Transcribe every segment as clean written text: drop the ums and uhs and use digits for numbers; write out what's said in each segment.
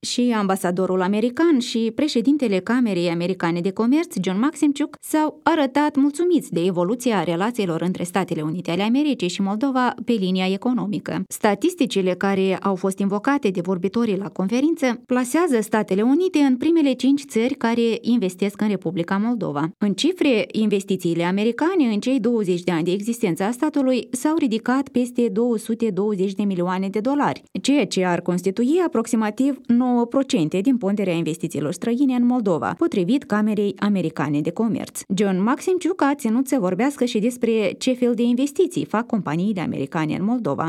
Și ambasadorul american și președintele Camerei Americane de Comerț, John Maximchuk, s-au arătat mulțumiți de evoluția relațiilor între Statele Unite ale Americii și Moldova pe linia economică. Statisticile care au fost invocate de vorbitorii la conferință plasează Statele Unite în primele 5 țări care investesc în Republica Moldova. În cifre, investițiile americane în cei 20 de ani de existență a statului s-au ridicat peste 220 de milioane de dolari, ceea ce ar constitui aproximativ 9% din ponderea investițiilor străine în Moldova, potrivit Camerei Americane de Comerț. John Maximchuk a ținut să vorbească și despre ce fel de investiții fac companiile americane în Moldova.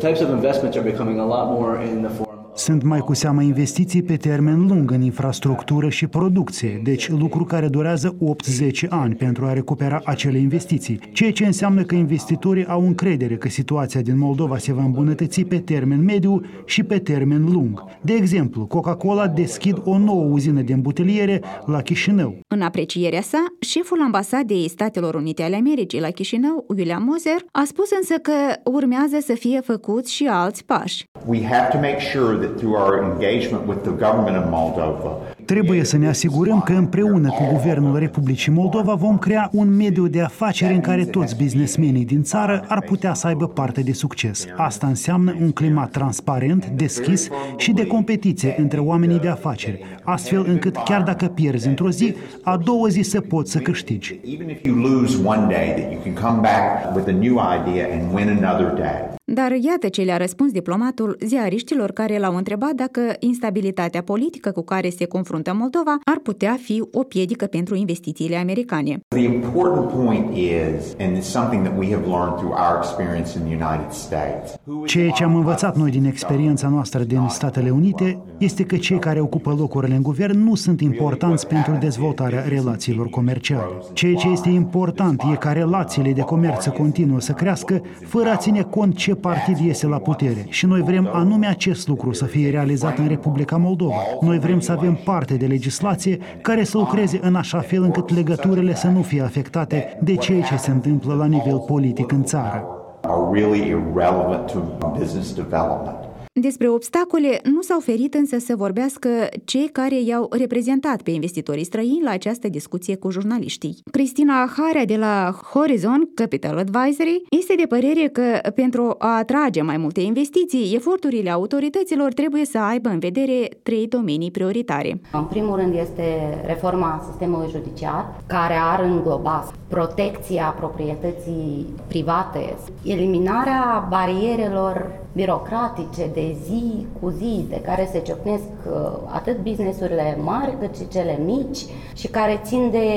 Sunt mai cu seamă investiții pe termen lung în infrastructură și producție, deci lucru care durează 8-10 ani pentru a recupera acele investiții, ceea ce înseamnă că investitorii au încredere că situația din Moldova se va îmbunătăți pe termen mediu și pe termen lung. De exemplu, Coca-Cola deschid o nouă uzină de îmbuteliere la Chișinău. În aprecierea sa, șeful ambasadei Statelor Unite ale Americii la Chișinău, William Moser, a spus însă că urmează să fie făcuți și alți pași. We have to make sure that through our engagement with the government of Moldova, trebuie să ne asigurăm că împreună cu Guvernul Republicii Moldova vom crea un mediu de afaceri în care toți businessmenii din țară ar putea să aibă parte de succes. Asta înseamnă un climat transparent, deschis și de competiție între oamenii de afaceri, astfel încât chiar dacă pierzi într-o zi, a doua zi să poți să câștigi. even if you lose one day, that you can come back with a new idea and win another day. Dar iată ce le-a răspuns diplomatul ziariștilor care l-au întrebat dacă instabilitatea politică cu care se confruntă Moldova ar putea fi o piedică pentru investițiile americane. The important point is, and it's something that we have learned through our experience in the United States. Ceea ce am învățat noi din experiența noastră din Statele Unite este că cei care ocupă locurile în guvern nu sunt importanți pentru dezvoltarea relațiilor comerciale. Ceea ce este important e ca relațiile de comerț să continuă să crească fără a ține cont ce partid iese la putere. Și noi vrem anume acest lucru să fie realizat în Republica Moldova. Noi vrem să avem parte de legislație care să lucreze în așa fel încât legăturile să nu fie afectate de ceea ce se întâmplă la nivel politic în țară. Are really irrelevant to business development. Despre obstacole nu s-au ferit însă să vorbească cei care i-au reprezentat pe investitorii străini la această discuție cu jurnaliștii. Cristina Aharea de la Horizon Capital Advisory este de părere că pentru a atrage mai multe investiții, eforturile autorităților trebuie să aibă în vedere 3 domenii prioritare. În primul rând este reforma sistemului judiciar, care ar îngloba protecția proprietății private, eliminarea barierelor birocratice de zi cu zi, de care se ciocnesc atât businessurile mari cât și cele mici și care țin de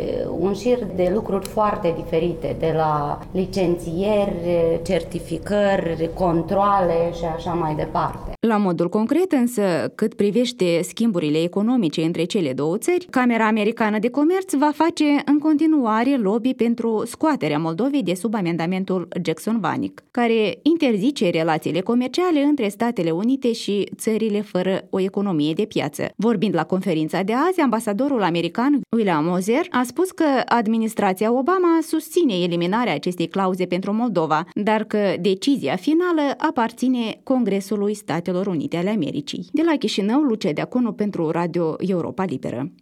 un șir de lucruri foarte diferite, de la licențieri, certificări, controale și așa mai departe. La modul concret însă, cât privește schimburile economice între cele două țări, Camera Americană de Comerț va face în continuare lobby pentru scoaterea Moldovei de sub amendamentul Jackson-Vanik, care interzice relațiile comerciale între Statele Unite și țările fără o economie de piață. Vorbind la conferința de azi, ambasadorul american William Moser a spus că administrația Obama susține eliminarea acestei clauze pentru Moldova, dar că decizia finală aparține Congresului Statelor Unite ale Americii. De la Chișinău, Lucia Deaconu pentru Radio Europa Liberă.